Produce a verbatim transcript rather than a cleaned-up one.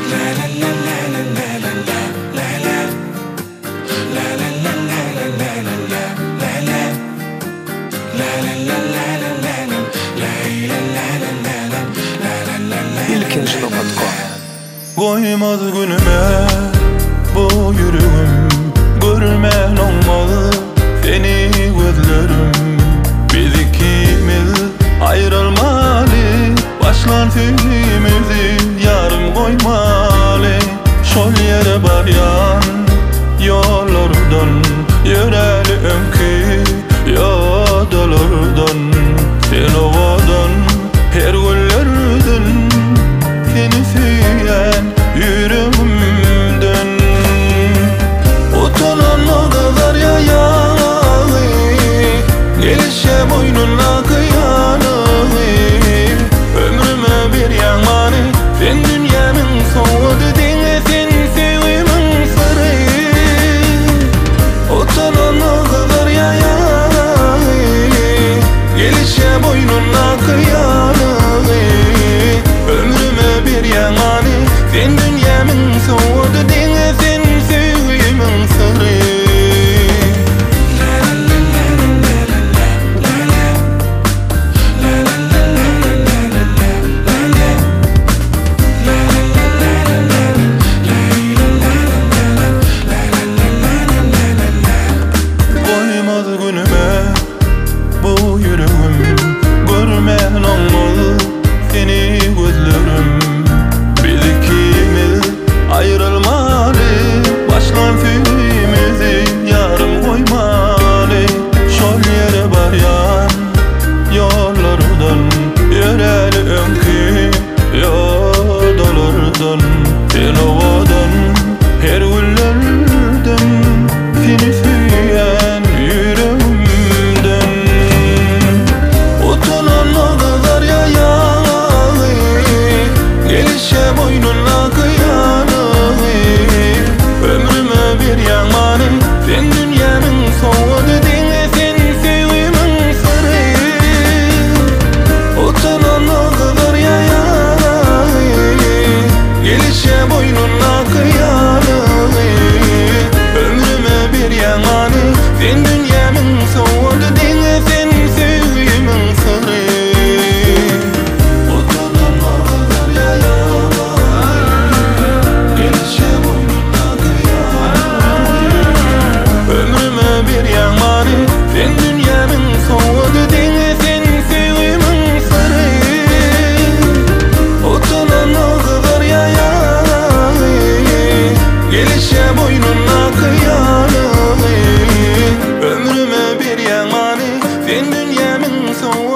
İlkinci nokta com. Koymaz günüme bu yüreğim, görmen olmalı seni gözlerim. Biz ikimiz ayrılmalı, başlar sevgimizi yarım koymalı. Şol yere baryan yollardan, yöreli ömkü yadalardan. Sen ovadan, her güllerden, seni süyen yüreğimden. Utanana kadar yayağı, gelişe boynuna kıyanığı. Ömrüme bir yanmanı, sen dünyanın soğudu dine, sen sevimin sırrı. Utanana kadar yayağı, gelişe boynuna kıyanığı. Ömrüme bir yanmanı, sen dünyanın soğudu dine, sen sevimin sırrı. Koymaz günüme bu yüreğim, görmen olmalı seni gözlerim. Biz ikimiz ayrılmalı, başlan filmimizi yarım koymalı. Şol yere baryan yollardan, yöreli ömkü yadalardan. Sen ovadan, her güllerden, seni süyen yüreğimden. Utanana kadar yayağı, gelişe boynuna kıyanığı. Ömrüme bir yanmanı, sen dünyanın soğudu dine, sen sevimin sırrı. Utanana kadar yayağı, gelişe boynuna kıyanığı. Ömrüme bir yanmanı, sen dünyanın soğudu dine, sen sevimin sırrı. Utanana kadar yayağı, gelişe boynuna kıyanığı. Ömrüme bir yanmanı, sen dünyanın soğudu dine, sen sevimin sırrı. Utanana kadar yayağı, gelişe boynuna kıyanığı. Ömrüme bir yanmanı, sen dünyanın soğudu